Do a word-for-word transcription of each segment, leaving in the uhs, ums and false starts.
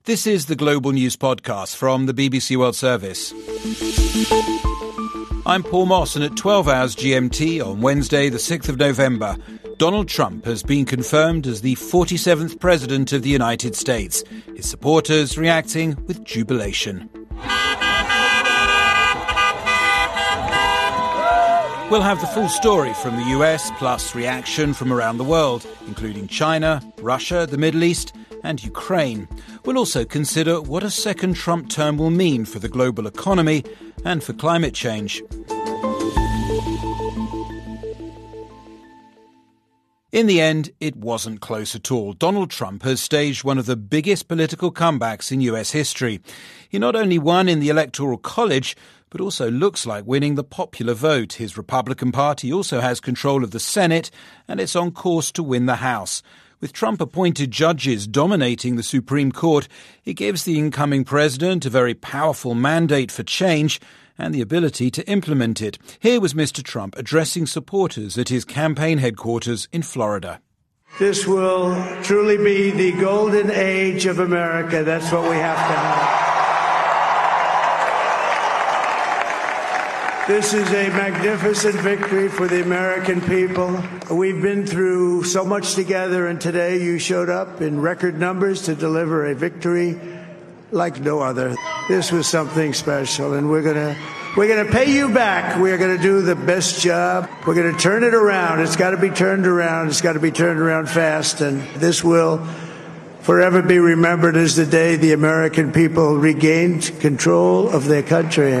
This is the Global News Podcast from the B B C World Service. I'm Paul Moss, and at twelve hours G M T on Wednesday, the sixth of November, Donald Trump has been confirmed as the forty-seventh President of the United States, his supporters reacting with jubilation. We'll have the full story from the U S, plus reaction from around the world, including China, Russia, the Middle East and Ukraine. We'll also consider what a second Trump term will mean for the global economy and for climate change. In the end, it wasn't close at all. Donald Trump has staged one of the biggest political comebacks in U S history. He not only won in the Electoral College, but also looks like winning the popular vote. His Republican Party also has control of the Senate, and it's on course to win the House. With Trump-appointed judges dominating the Supreme Court, it gives the incoming president a very powerful mandate for change and the ability to implement it. Here was Mister Trump addressing supporters at his campaign headquarters in Florida. This will truly be the golden age of America. That's what we have to have. This is a magnificent victory for the American people. We've been through so much together, and today you showed up in record numbers to deliver a victory like no other. This was something special, and we're gonna we're gonna pay you back. We're gonna do the best job. We're gonna turn it around. It's got to be turned around. It's got to be turned around fast, and this will forever be remembered as the day the American people regained control of their country.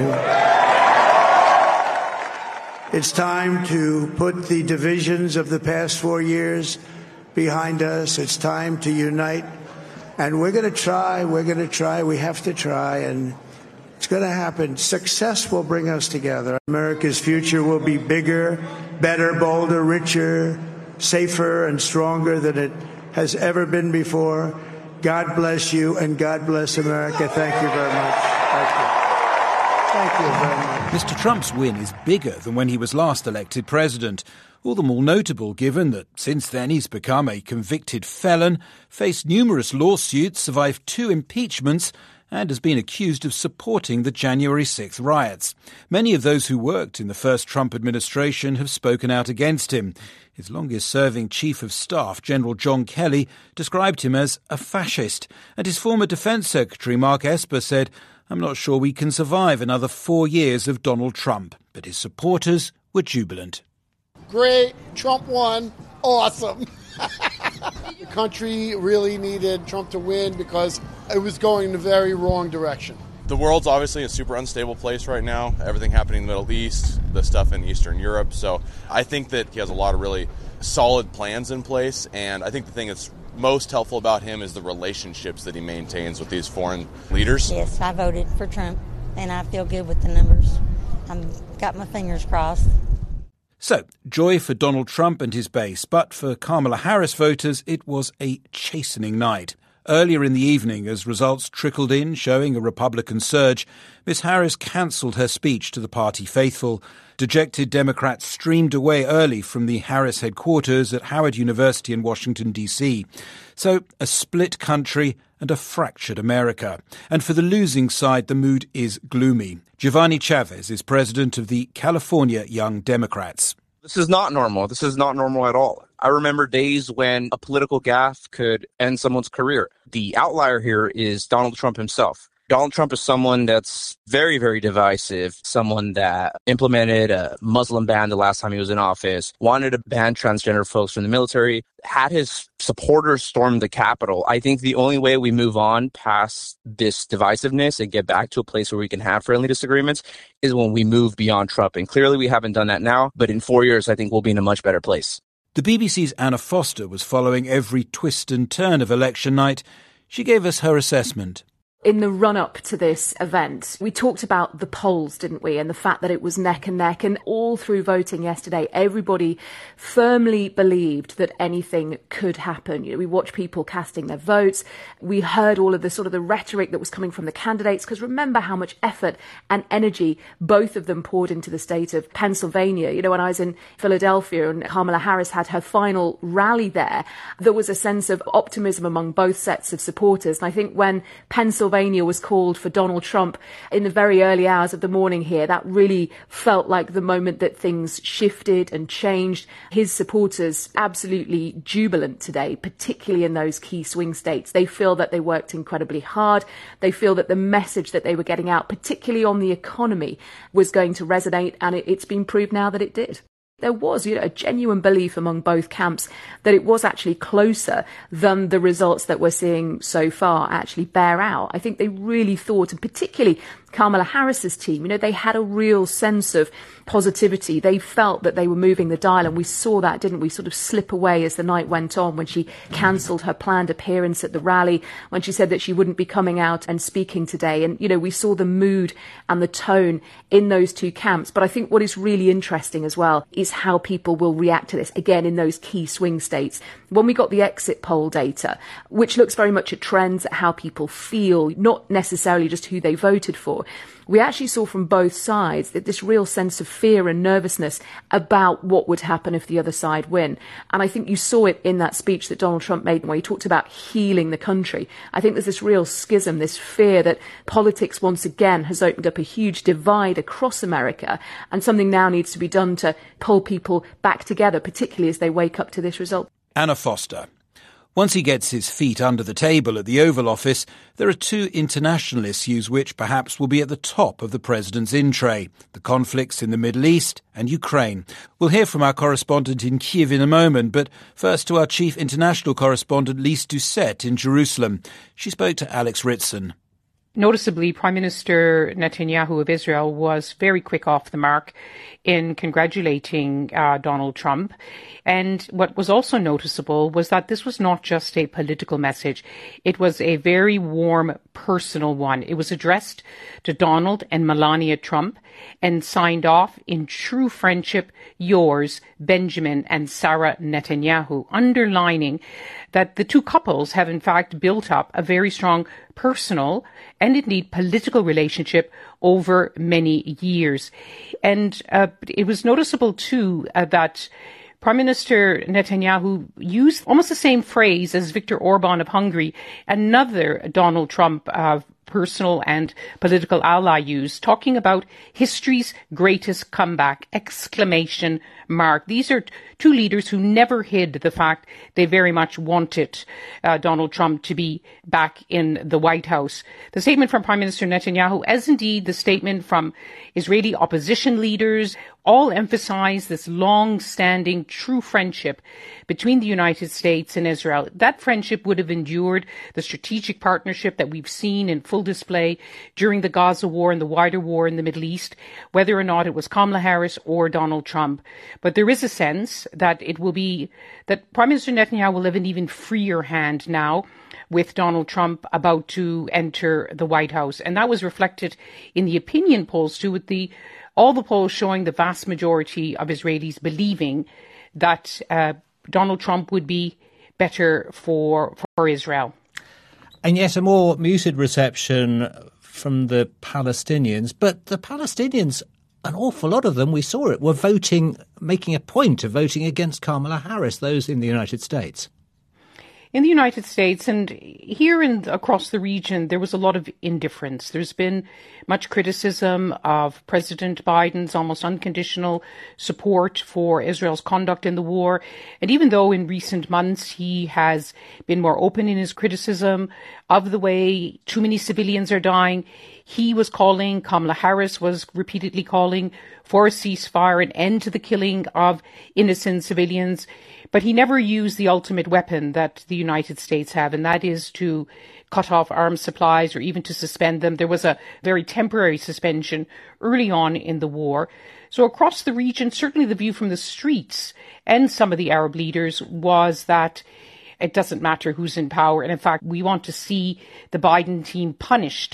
It's time to put the divisions of the past four years behind us. It's time to unite. And we're going to try, we're going to try, we have to try, and it's going to happen. Success will bring us together. America's future will be bigger, better, bolder, richer, safer, and stronger than it has ever been before. God bless you, and God bless America. Thank you very much. Thank you. Thank you very much. Mister Trump's win is bigger than when he was last elected president. All the more notable given that since then he's become a convicted felon, faced numerous lawsuits, survived two impeachments, and has been accused of supporting the January sixth riots. Many of those who worked in the first Trump administration have spoken out against him. His longest-serving chief of staff, General John Kelly, described him as a fascist, and his former defense secretary, Mark Esper, said, "I'm not sure we can survive another four years of Donald Trump." But his supporters were jubilant. Great. Trump won. Awesome. The country really needed Trump to win because it was going in the very wrong direction. The world's obviously a super unstable place right now. Everything happening in the Middle East, the stuff in Eastern Europe. So I think that he has a lot of really solid plans in place. And I think the thing that's most helpful about him is the relationships that he maintains with these foreign leaders. Yes, I voted for Trump, and I feel good with the numbers. I've got my fingers crossed. So, joy for Donald Trump and his base, but for Kamala Harris voters, it was a chastening night. Earlier in the evening, as results trickled in showing a Republican surge, Miz Harris cancelled her speech to the party faithful. Dejected Democrats streamed away early from the Harris headquarters at Howard University in Washington, D C. So, a split country and a fractured America. And for the losing side, the mood is gloomy. Giovanni Chavez is president of the California Young Democrats. This is not normal. This is not normal at all. I remember days when a political gaffe could end someone's career. The outlier here is Donald Trump himself. Donald Trump is someone that's very, very divisive, someone that implemented a Muslim ban the last time he was in office, wanted to ban transgender folks from the military, had his supporters storm the Capitol. I think the only way we move on past this divisiveness and get back to a place where we can have friendly disagreements is when we move beyond Trump. And clearly we haven't done that now, but in four years, I think we'll be in a much better place. The B B C's Anna Foster was following every twist and turn of election night. She gave us her assessment. In the run-up to this event, we talked about the polls, didn't we, and the fact that it was neck and neck. And all through voting yesterday, everybody firmly believed that anything could happen. You know, we watched people casting their votes. We heard all of the sort of the rhetoric that was coming from the candidates, because remember how much effort and energy both of them poured into the state of Pennsylvania. You know, when I was in Philadelphia and Kamala Harris had her final rally there, there was a sense of optimism among both sets of supporters. And I think when Pennsylvania Pennsylvania was called for Donald Trump in the very early hours of the morning here, that really felt like the moment that things shifted and changed. His supporters absolutely jubilant today, particularly in those key swing states. They feel that they worked incredibly hard. They feel that the message that they were getting out, particularly on the economy, was going to resonate, and it, it's been proved now that it did. There was, you know, a genuine belief among both camps that it was actually closer than the results that we're seeing so far actually bear out. I think they really thought, and particularly Kamala Harris's team, you know, they had a real sense of positivity. They felt that they were moving the dial, and we saw that, didn't we, sort of slip away as the night went on when she cancelled her planned appearance at the rally, when she said that she wouldn't be coming out and speaking today. And, you know, we saw the mood and the tone in those two camps. But I think what is really interesting as well is how people will react to this, again, in those key swing states. When we got the exit poll data, which looks very much at trends, at how people feel, not necessarily just who they voted for, we actually saw from both sides that this real sense of fear and nervousness about what would happen if the other side win. And I think you saw it in that speech that Donald Trump made where he talked about healing the country. I think there's this real schism, this fear that politics once again has opened up a huge divide across America, and something now needs to be done to pull people back together, particularly as they wake up to this result. Anna Foster. Once he gets his feet under the table at the Oval Office, there are two international issues which perhaps will be at the top of the president's in-tray: the conflicts in the Middle East and Ukraine. We'll hear from our correspondent in Kiev in a moment, but first to our chief international correspondent, Lise Doucette, in Jerusalem. She spoke to Alex Ritson. Noticeably, Prime Minister Netanyahu of Israel was very quick off the mark in congratulating uh, Donald Trump. And what was also noticeable was that this was not just a political message. It was a very warm, personal one. It was addressed to Donald and Melania Trump and signed off in true friendship, yours, Benjamin and Sarah Netanyahu, underlining that the two couples have in fact built up a very strong personal and indeed political relationship over many years. And uh, it was noticeable too uh, that Prime Minister Netanyahu used almost the same phrase as Viktor Orban of Hungary, another Donald Trump uh, personal and political ally, used, talking about history's greatest comeback, exclamation mark. These are two leaders who never hid the fact they very much wanted uh, Donald Trump to be back in the White House. The statement from Prime Minister Netanyahu, as indeed the statement from Israeli opposition leaders, all emphasize this long-standing true friendship between the United States and Israel. That friendship would have endured the strategic partnership that we've seen in full display during the Gaza war and the wider war in the Middle East, whether or not it was Kamala Harris or Donald Trump. But there is a sense that it will be, that Prime Minister Netanyahu will have an even freer hand now with Donald Trump about to enter the White House. And that was reflected in the opinion polls too, with the all the polls showing the vast majority of Israelis believing that uh, Donald Trump would be better for for Israel. And yet a more muted reception from the Palestinians. But the Palestinians, an awful lot of them, we saw it, were voting, making a point of voting against Kamala Harris, those in the United States. In the United States and here and across the region, there was a lot of indifference. There's been much criticism of President Biden's almost unconditional support for Israel's conduct in the war. And even though in recent months he has been more open in his criticism of the way too many civilians are dying, he was calling, Kamala Harris was repeatedly calling for a ceasefire, an end to the killing of innocent civilians. But he never used the ultimate weapon that the United States have, and that is to cut off arms supplies or even to suspend them. There was a very temporary suspension early on in the war. So across the region, certainly the view from the streets and some of the Arab leaders was that it doesn't matter who's in power. And in fact, we want to see the Biden team punished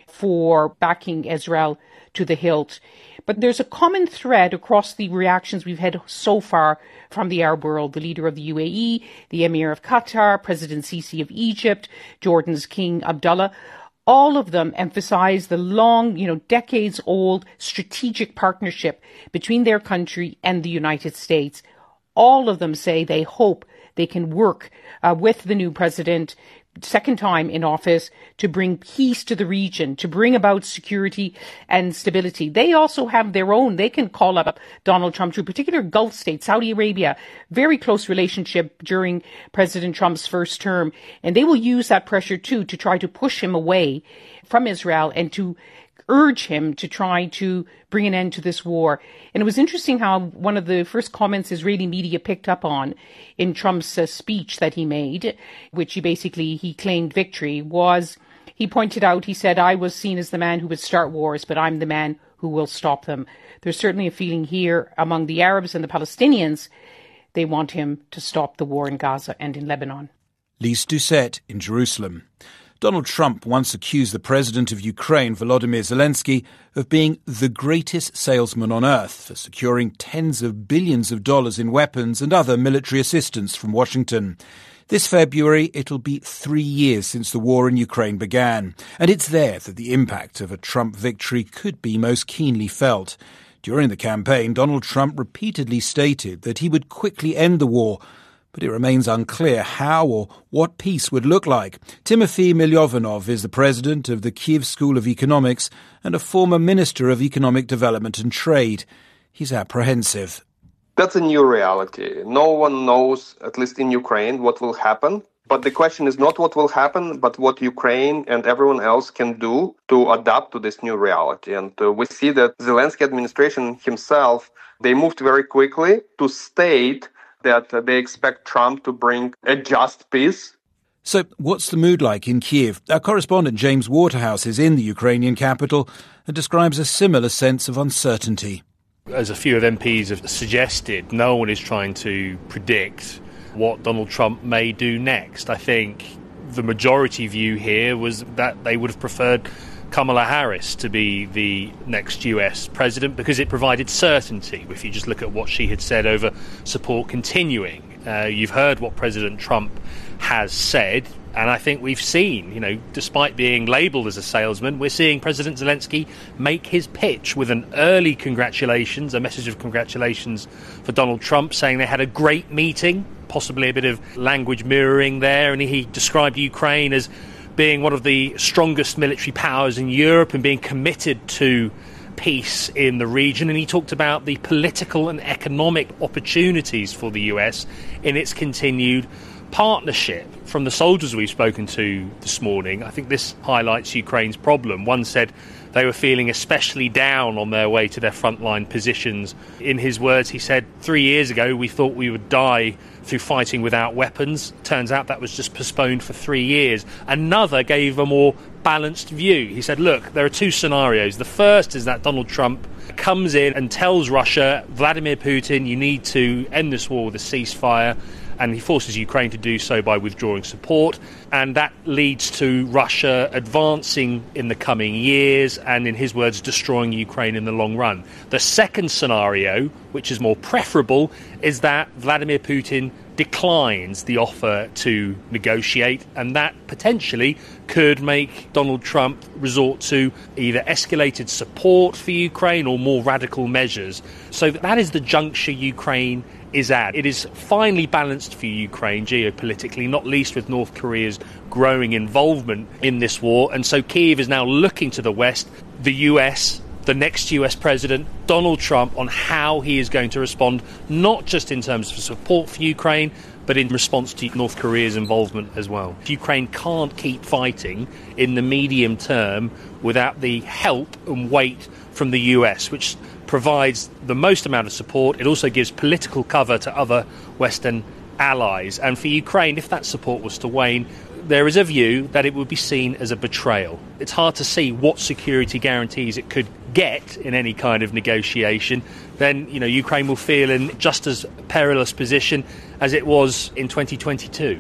for backing Israel to the hilt. But there's a common thread across the reactions we've had so far from the Arab world. The leader of the U A E, the Emir of Qatar, President Sisi of Egypt, Jordan's King Abdullah, all of them emphasize the long, you know, decades-old strategic partnership between their country and the United States. All of them say they hope they can work uh, with the new president, second time in office, to bring peace to the region, to bring about security and stability. They also have their own. They can call up Donald Trump to a particular Gulf state, Saudi Arabia, very close relationship during President Trump's first term. And they will use that pressure, too, to try to push him away from Israel and to urge him to try to bring an end to this war. And it was interesting how one of the first comments Israeli media picked up on in Trump's uh, speech that he made, which he basically, he claimed victory, was he pointed out, he said, I was seen as the man who would start wars, but I'm the man who will stop them. There's certainly a feeling here among the Arabs and the Palestinians, they want him to stop the war in Gaza and in Lebanon. Lise Doucette in Jerusalem. Donald Trump once accused the president of Ukraine, Volodymyr Zelensky, of being the greatest salesman on earth for securing tens of billions of dollars in weapons and other military assistance from Washington. This February, it'll be three years since the war in Ukraine began, and it's there that the impact of a Trump victory could be most keenly felt. During the campaign, Donald Trump repeatedly stated that he would quickly end the war, but it remains unclear how or what peace would look like. Timothy Milyovanov is the president of the Kyiv School of Economics and a former Minister of Economic Development and Trade. He's apprehensive. That's a new reality. No one knows, at least in Ukraine, what will happen. But the question is not what will happen, but what Ukraine and everyone else can do to adapt to this new reality. And uh, we see that Zelensky administration himself, they moved very quickly to state that uh, they expect Trump to bring a just peace. So what's the mood like in Kyiv? Our correspondent James Waterhouse is in the Ukrainian capital and describes a similar sense of uncertainty. As a few of M Ps have suggested, no one is trying to predict what Donald Trump may do next. I think the majority view here was that they would have preferred Kamala Harris to be the next U S president because it provided certainty. If you just look at what she had said over support continuing, uh, you've heard what President Trump has said, and I think we've seen, you know, despite being labelled as a salesman, we're seeing President Zelensky make his pitch with an early congratulations, a message of congratulations for Donald Trump, saying they had a great meeting, possibly a bit of language mirroring there, and he described Ukraine as being one of the strongest military powers in Europe and being committed to peace in the region. And he talked about the political and economic opportunities for the U S in its continued partnership. From the soldiers we've spoken to this morning, I think this highlights Ukraine's problem. One said they were feeling especially down on their way to their frontline positions. In his words, he said, three years ago we thought we would die through fighting without weapons. Turns out that was just postponed for three years. Another gave a more balanced view. He said, look, there are two scenarios. The first is that Donald Trump comes in and tells Russia, Vladimir Putin, you need to end this war with a ceasefire. And he forces Ukraine to do so by withdrawing support. And that leads to Russia advancing in the coming years and, in his words, destroying Ukraine in the long run. The second scenario, which is more preferable, is that Vladimir Putin declines the offer to negotiate, and that potentially could make Donald Trump resort to either escalated support for Ukraine or more radical measures. So that is the juncture Ukraine is at. It is finely balanced for Ukraine geopolitically, not least with North Korea's growing involvement in this war. And so Kyiv is now looking to the West, the U S, the next U S president, Donald Trump, on how he is going to respond, not just in terms of support for Ukraine, but in response to North Korea's involvement as well. Ukraine can't keep fighting in the medium term without the help and weight from the U S, which provides the most amount of support. It also gives political cover to other Western allies. And for Ukraine, if that support was to wane, there is a view that it would be seen as a betrayal. It's hard to see what security guarantees it could get in any kind of negotiation. Then, you know, Ukraine will feel in just as perilous position as it was in twenty twenty-two.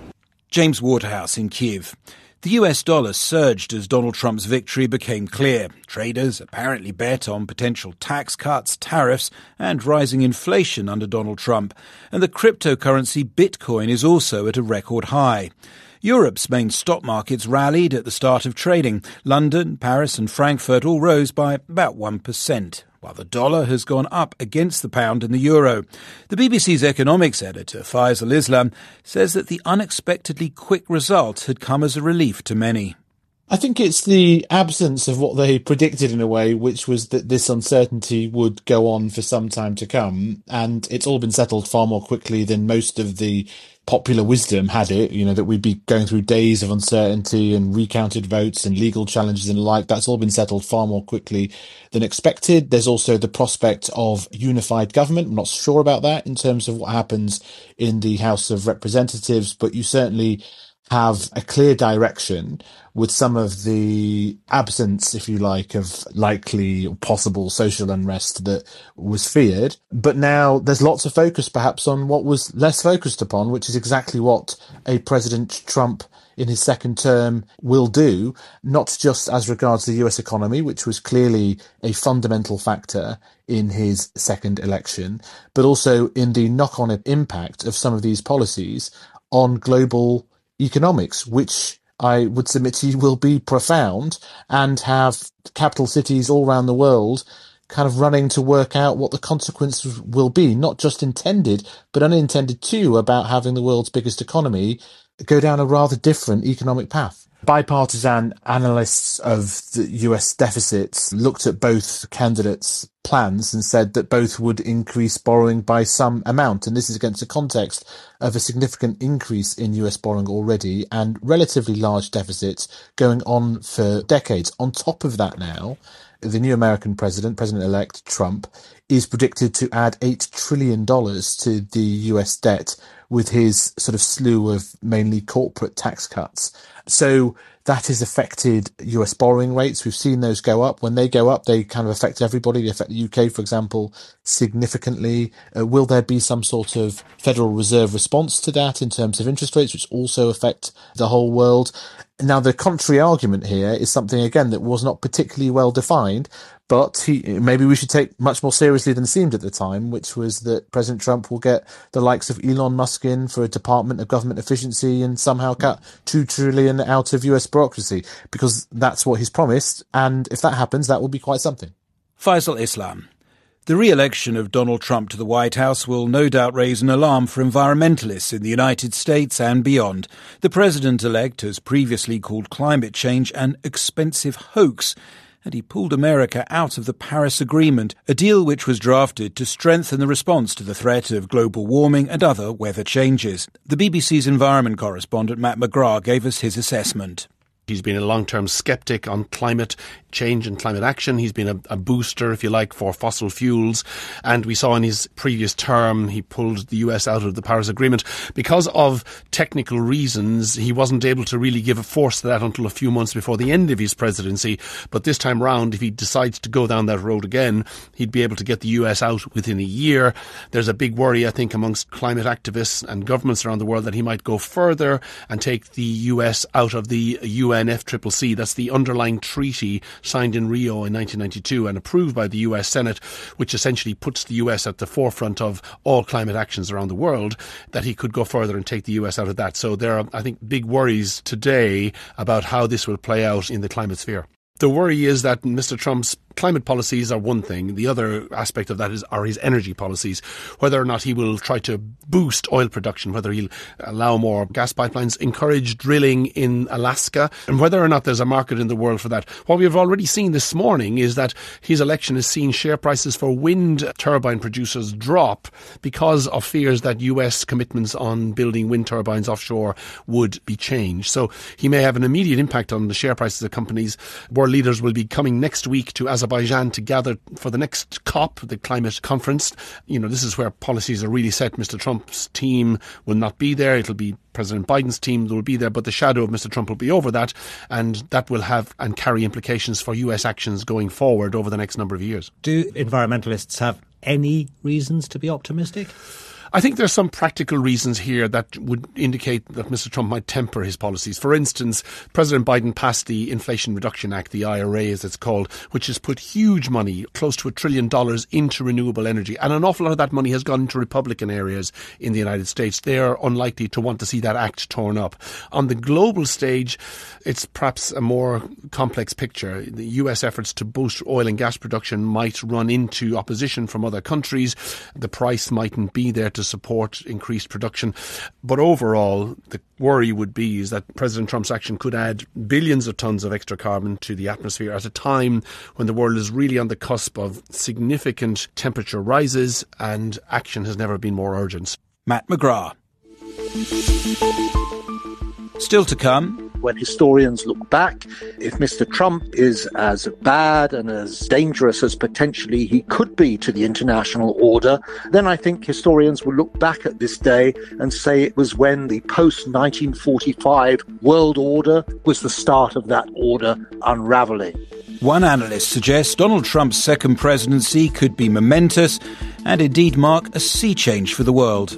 James Waterhouse in Kyiv. The U S dollar surged as Donald Trump's victory became clear. Traders apparently bet on potential tax cuts, tariffs, and rising inflation under Donald Trump. And the cryptocurrency Bitcoin is also at a record high. Europe's main stock markets rallied at the start of trading. London, Paris and Frankfurt all rose by about one percent, while the dollar has gone up against the pound and the euro. The B B C's economics editor, Faisal Islam, says that the unexpectedly quick result had come as a relief to many. I think it's the absence of what they predicted in a way, which was that this uncertainty would go on for some time to come. And it's all been settled far more quickly than most of the popular wisdom had it, you know, that we'd be going through days of uncertainty and recounted votes and legal challenges and the like. That's all been settled far more quickly than expected. There's also the prospect of unified government. I'm not sure about that in terms of what happens in the House of Representatives, but you certainly have a clear direction with some of the absence, if you like, of likely or possible social unrest that was feared. But now there's lots of focus perhaps on what was less focused upon, which is exactly what a President Trump in his second term will do, not just as regards the U S economy, which was clearly a fundamental factor in his second election, but also in the knock-on impact of some of these policies on global economics, which I would submit to you will be profound and have capital cities all around the world kind of running to work out what the consequences will be, not just intended, but unintended too, about having the world's biggest economy go down a rather different economic path. Bipartisan analysts of the U S deficits looked at both candidates' plans and said that both would increase borrowing by some amount. And this is against the context of a significant increase in U S borrowing already and relatively large deficits going on for decades. On top of that now, the new American president, President-elect Trump, is predicted to add eight trillion dollars to the U S debt with his sort of slew of mainly corporate tax cuts. So that has affected U S borrowing rates. We've seen those go up. When they go up, they kind of affect everybody. They affect the U K, for example, significantly. Uh, will there be some sort of Federal Reserve response to that in terms of interest rates, which also affect the whole world? Now, the contrary argument here is something, again, that was not particularly well defined, but he, maybe we should take much more seriously than seemed at the time, which was that President Trump will get the likes of Elon Musk in for a Department of Government Efficiency and somehow cut two trillion dollars out of U S bureaucracy, because that's what he's promised. And if that happens, that will be quite something. Faisal Islam. The re-election of Donald Trump to the White House will no doubt raise an alarm for environmentalists in the United States and beyond. The president-elect has previously called climate change an expensive hoax, and he pulled America out of the Paris Agreement, a deal which was drafted to strengthen the response to the threat of global warming and other weather changes. The B B C's environment correspondent Matt McGrath gave us his assessment. He's been a long-term skeptic on climate change and climate action. He's been a, a booster, if you like, for fossil fuels. And we saw in his previous term, he pulled the U S out of the Paris Agreement. Because of technical reasons, he wasn't able to really give a force to that until a few months before the end of his presidency. But this time round, if he decides to go down that road again, he'd be able to get the U S out within a year. There's a big worry, I think, amongst climate activists and governments around the world that he might go further and take the U S out of the U N F C C C. That's the underlying treaty signed in Rio in nineteen ninety-two and approved by the U S Senate, which essentially puts the U S at the forefront of all climate actions around the world, that he could go further and take the U S out of that. So there are, I think, big worries today about how this will play out in the climate sphere. The worry is that Mister Trump's climate policies are one thing. The other aspect of that is are his energy policies, whether or not he will try to boost oil production, whether he'll allow more gas pipelines, encourage drilling in Alaska, and whether or not there's a market in the world for that. What we've already seen this morning is that his election has seen share prices for wind turbine producers drop because of fears that U S commitments on building wind turbines offshore would be changed. So he may have an immediate impact on the share prices of companies. World leaders will be coming next week to Azerbaijan to gather for the next COP, the climate conference. You know, this is where policies are really set. Mister Trump's team will not be there. It'll be President Biden's team that will be there, but the shadow of Mister Trump will be over that, and that will have and carry implications for U S actions going forward over the next number of years. Do environmentalists have any reasons to be optimistic? I think there's some practical reasons here that would indicate that Mister Trump might temper his policies. For instance, President Biden passed the Inflation Reduction Act, the I R A as it's called, which has put huge money, close to a trillion dollars, into renewable energy. And an awful lot of that money has gone into Republican areas in the United States. They are unlikely to want to see that act torn up. On the global stage, it's perhaps a more complex picture. The U S efforts to boost oil and gas production might run into opposition from other countries. The price mightn't be there to support increased production. But overall, the worry would be is that President Trump's action could add billions of tons of extra carbon to the atmosphere at a time when the world is really on the cusp of significant temperature rises and action has never been more urgent. Matt McGrath. Still to come. When historians look back, if Mister Trump is as bad and as dangerous as potentially he could be to the international order, then I think historians will look back at this day and say it was when the post nineteen forty-five world order was the start of that order unraveling. One analyst suggests Donald Trump's second presidency could be momentous and indeed mark a sea change for the world.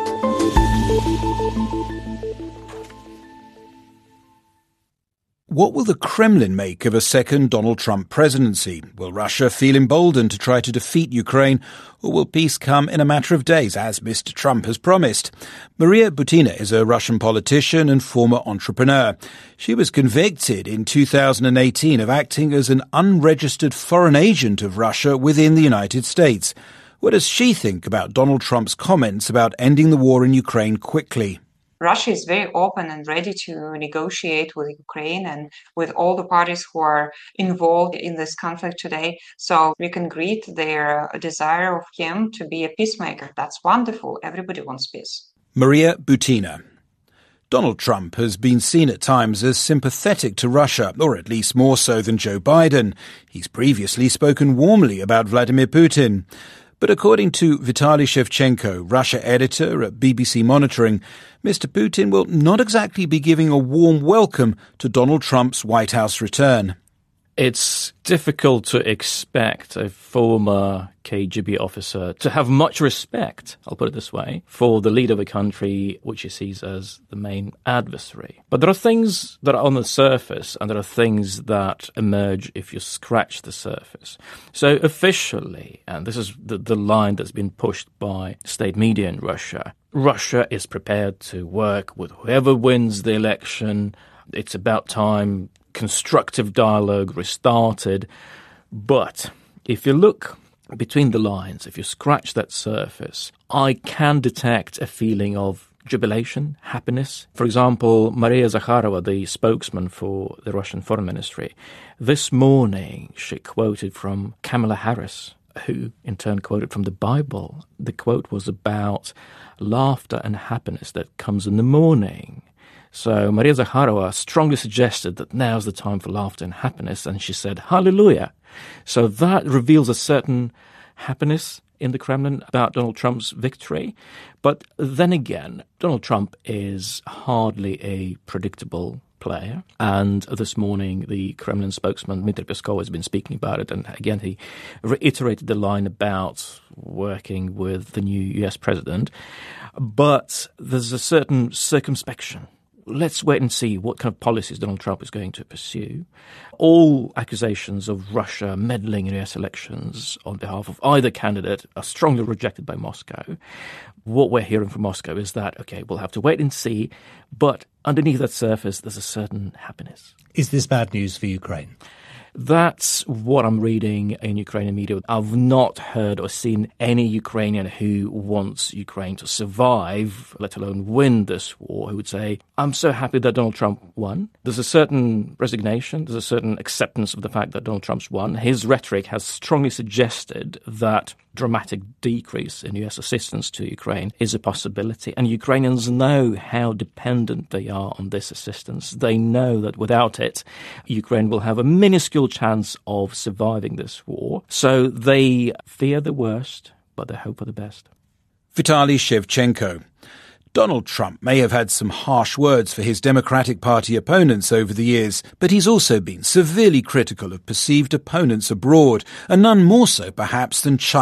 What will the Kremlin make of a second Donald Trump presidency? Will Russia feel emboldened to try to defeat Ukraine, or will peace come in a matter of days, as Mister Trump has promised? Maria Butina is a Russian politician and former entrepreneur. She was convicted in two thousand eighteen of acting as an unregistered foreign agent of Russia within the United States. What does she think about Donald Trump's comments about ending the war in Ukraine quickly? Russia is very open and ready to negotiate with Ukraine and with all the parties who are involved in this conflict today. So we can greet their desire of him to be a peacemaker. That's wonderful. Everybody wants peace. Maria Butina. Donald Trump has been seen at times as sympathetic to Russia, or at least more so than Joe Biden. He's previously spoken warmly about Vladimir Putin. But according to Vitaly Shevchenko, Russia editor at B B C Monitoring, Mister Putin will not exactly be giving a warm welcome to Donald Trump's White House return. It's difficult to expect a former K G B officer to have much respect, I'll put it this way, for the leader of a country which he sees as the main adversary. But there are things that are on the surface and there are things that emerge if you scratch the surface. So officially, and this is the, the line that's been pushed by state media in Russia, Russia is prepared to work with whoever wins the election. It's about time constructive dialogue restarted. But if you look between the lines, if you scratch that surface, I can detect a feeling of jubilation, happiness. For example, Maria Zakharova, the spokesman for the Russian Foreign Ministry, this morning she quoted from Kamala Harris, who in turn quoted from the Bible. The quote was about laughter and happiness that comes in the morning. So Maria Zakharova strongly suggested that now's the time for laughter and happiness, and she said, hallelujah. So that reveals a certain happiness in the Kremlin about Donald Trump's victory. But then again, Donald Trump is hardly a predictable player. And this morning, the Kremlin spokesman, Dmitry Peskov, has been speaking about it. And again, he reiterated the line about working with the new U S president. But there's a certain circumspection. Let's wait and see what kind of policies Donald Trump is going to pursue. All accusations of Russia meddling in U S elections on behalf of either candidate are strongly rejected by Moscow. What we're hearing from Moscow is that, okay, we'll have to wait and see, but underneath that surface, there's a certain happiness. Is this bad news for Ukraine? That's what I'm reading in Ukrainian media. I've not heard or seen any Ukrainian who wants Ukraine to survive, let alone win this war, who would say, I'm so happy that Donald Trump won. There's a certain resignation, there's a certain acceptance of the fact that Donald Trump's won. His rhetoric has strongly suggested that dramatic decrease in U S assistance to Ukraine is a possibility. And Ukrainians know how dependent they are on this assistance. They know that without it, Ukraine will have a minuscule chance of surviving this war. So they fear the worst, but they hope for the best. Vitaly Shevchenko. Donald Trump may have had some harsh words for his Democratic Party opponents over the years, but he's also been severely critical of perceived opponents abroad, and none more so perhaps than China,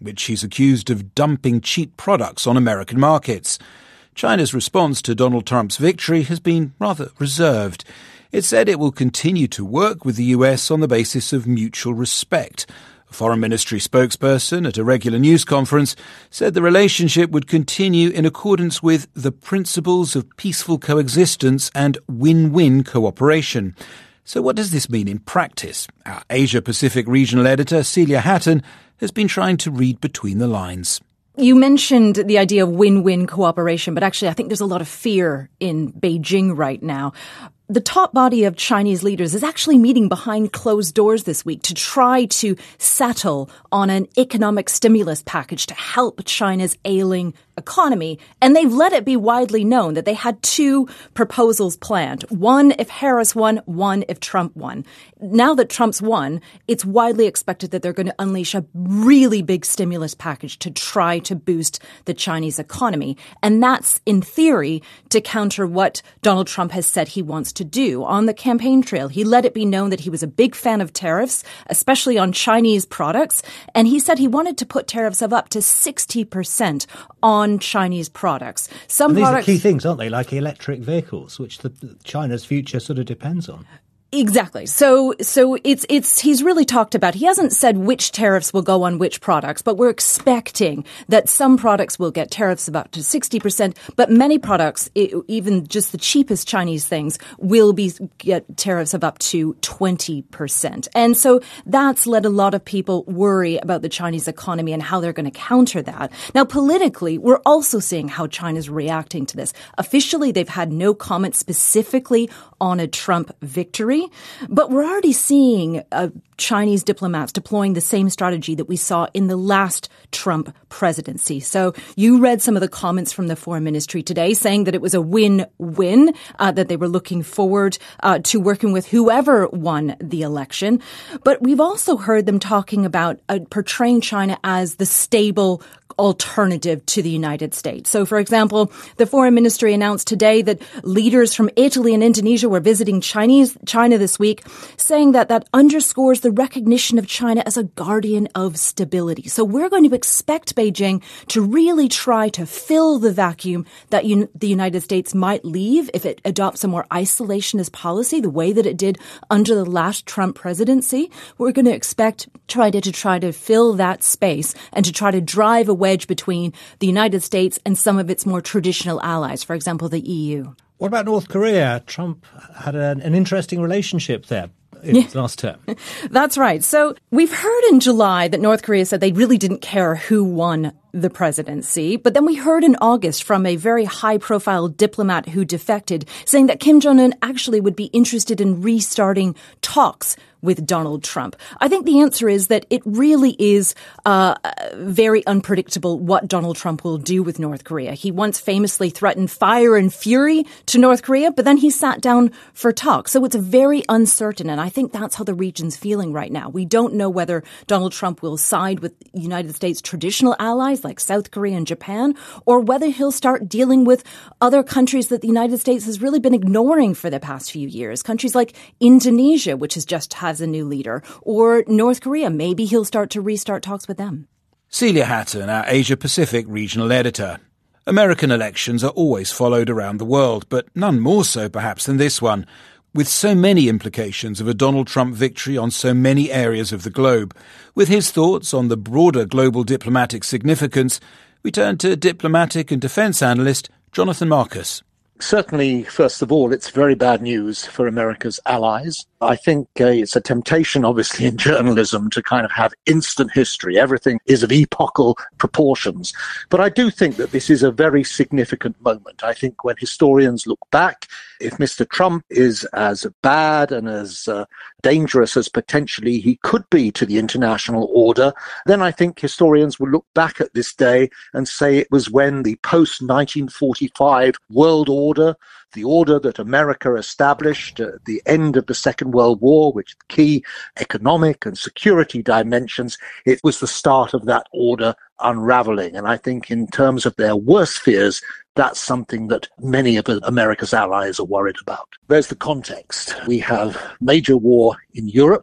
which she's accused of dumping cheap products on American markets. China's response to Donald Trump's victory has been rather reserved. It said it will continue to work with the U S on the basis of mutual respect. A Foreign Ministry spokesperson at a regular news conference said the relationship would continue in accordance with the principles of peaceful coexistence and win-win cooperation. So what does this mean in practice? Our Asia-Pacific regional editor, Celia Hatton, has been trying to read between the lines. You mentioned the idea of win-win cooperation, but actually I think there's a lot of fear in Beijing right now. The top body of Chinese leaders is actually meeting behind closed doors this week to try to settle on an economic stimulus package to help China's ailing economy. And they've let it be widely known that they had two proposals planned. One if Harris won, one if Trump won. Now that Trump's won, it's widely expected that they're going to unleash a really big stimulus package to try to boost the Chinese economy. And that's, in theory, to counter what Donald Trump has said he wants to do. On the campaign trail, he let it be known that he was a big fan of tariffs, especially on Chinese products. And he said he wanted to put tariffs of up to sixty percent on Chinese products. Some and these products, are key things, aren't they? Like electric vehicles, which the, China's future sort of depends on. Exactly. So, so it's, it's, he's really talked about, he hasn't said which tariffs will go on which products, but we're expecting that some products will get tariffs of up to sixty percent, but many products, even just the cheapest Chinese things, will be, get tariffs of up to twenty percent. And so that's led a lot of people worry about the Chinese economy and how they're going to counter that. Now, politically, we're also seeing how China's reacting to this. Officially, they've had no comment specifically on a Trump victory. But we're already seeing uh, Chinese diplomats deploying the same strategy that we saw in the last Trump presidency. So you read some of the comments from the Foreign Ministry today saying that it was a win-win, uh, that they were looking forward uh, to working with whoever won the election. But we've also heard them talking about uh, portraying China as the stable alternative to the United States. So, for example, the Foreign Ministry announced today that leaders from Italy and Indonesia were visiting Chinese China this week, saying that that underscores the recognition of China as a guardian of stability. So we're going to expect Beijing to really try to fill the vacuum that un- the United States might leave if it adopts a more isolationist policy, the way that it did under the last Trump presidency. We're going to expect China to try to fill that space and to try to drive a wedge between the United States and some of its more traditional allies, for example, the E U. What about North Korea? Trump had an, an interesting relationship there in yeah. last term. That's right. So we've heard in July that North Korea said they really didn't care who won the presidency. But then we heard in August from a very high-profile diplomat who defected, saying that Kim Jong-un actually would be interested in restarting talks with Donald Trump. I think the answer is that it really is uh, very unpredictable what Donald Trump will do with North Korea. He once famously threatened fire and fury to North Korea, but then he sat down for talks. So it's very uncertain, and I think that's how the region's feeling right now. We don't know whether Donald Trump will side with United States' traditional allies like South Korea and Japan, or whether he'll start dealing with other countries that the United States has really been ignoring for the past few years. Countries like Indonesia, which has just has a new leader, or North Korea. Maybe he'll start to restart talks with them. Celia Hatton, our Asia-Pacific regional editor. American elections are always followed around the world, but none more so perhaps than this one, with so many implications of a Donald Trump victory on so many areas of the globe. With his thoughts on the broader global diplomatic significance, we turn to diplomatic and defence analyst Jonathan Marcus. Certainly, first of all, it's very bad news for America's allies. I think uh, it's a temptation, obviously, in journalism to kind of have instant history. Everything is of epochal proportions. But I do think that this is a very significant moment. I think when historians look back, if Mister Trump is as bad and as uh, dangerous as potentially he could be to the international order, then I think historians will look back at this day and say it was when the post nineteen forty-five world order, the order that America established at the end of the Second World War, with key economic and security dimensions, it was the start of that order unraveling. And I think in terms of their worst fears, that's something that many of America's allies are worried about. There's the context. We have major war in Europe.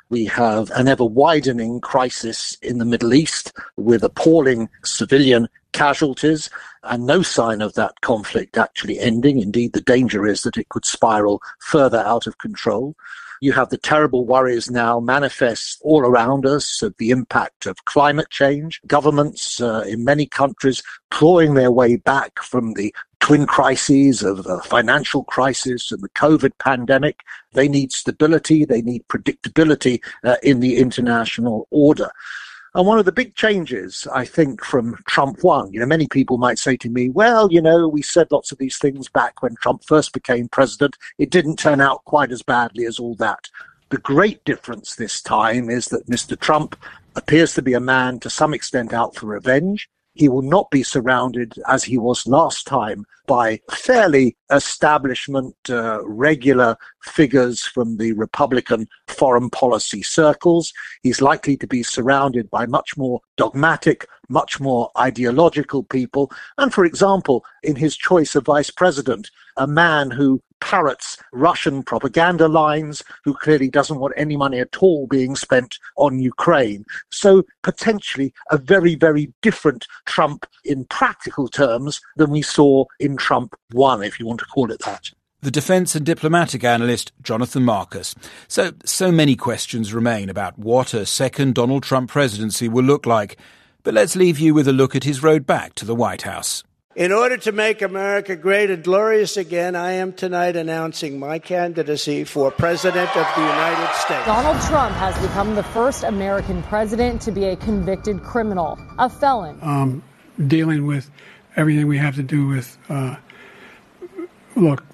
We have an ever-widening crisis in the Middle East with appalling civilian casualties and no sign of that conflict actually ending. Indeed, the danger is that it could spiral further out of control. You have the terrible worries now manifest all around us of the impact of climate change. Governments uh, in many countries clawing their way back from the twin crises of the financial crisis and the COVID pandemic. They need stability, they need predictability uh, in the international order. And one of the big changes, I think, from Trump one, you know, many people might say to me, well, you know, we said lots of these things back when Trump first became president. It didn't turn out quite as badly as all that. The great difference this time is that Mister Trump appears to be a man to some extent out for revenge. He will not be surrounded, as he was last time, by fairly establishment, uh, regular figures from the Republican foreign policy circles. He's likely to be surrounded by much more dogmatic, much more ideological people. And, for example, in his choice of vice president, a man who parrots Russian propaganda lines, who clearly doesn't want any money at all being spent on Ukraine. So potentially a very, very different Trump in practical terms than we saw in Trump one, if you want to call it that. The defence and diplomatic analyst Jonathan Marcus. So, so many questions remain about what a second Donald Trump presidency will look like. But let's leave you with a look at his road back to the White House. In order to make America great and glorious again, I am tonight announcing my candidacy for President of the United States. Donald Trump has become the first American president to be a convicted criminal, a felon. Um, dealing with everything we have to do with, uh, look,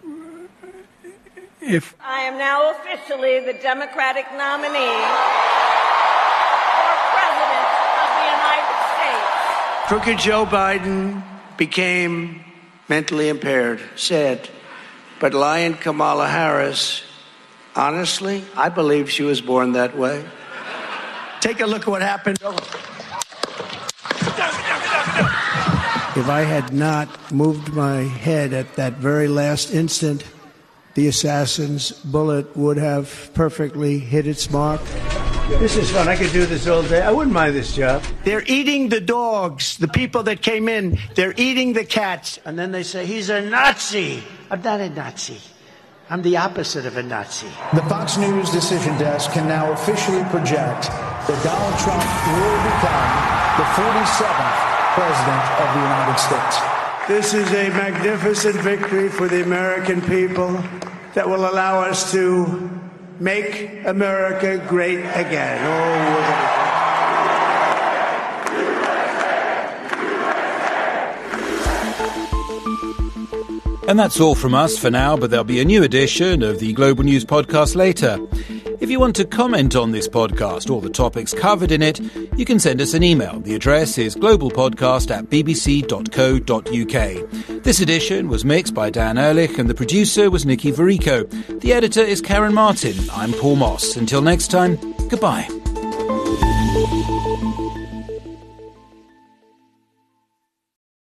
if... I am now officially the Democratic nominee for President of the United States. Crooked Joe Biden became mentally impaired, sad. But Lion Kamala Harris, honestly, I believe she was born that way. Take a look at what happened. If I had not moved my head at that very last instant, the assassin's bullet would have perfectly hit its mark. This is fun. I could do this all day. I wouldn't mind this job. They're eating the dogs, the people that came in. They're eating the cats. And then they say, he's a Nazi. I'm not a Nazi. I'm the opposite of a Nazi. The Fox News Decision Desk can now officially project that Donald Trump will become the forty-seventh President of the United States. This is a magnificent victory for the American people that will allow us to make America great again. Oh, we're gonna... And that's all from us for now, but there'll be a new edition of the Global News Podcast later. If you want to comment on this podcast or the topics covered in it, you can send us an email. The address is globalpodcast at bbc dot co dot uk. This edition was mixed by Dan Ehrlich and the producer was Nikki Varico. The editor is Karen Martin. I'm Paul Moss. Until next time, goodbye.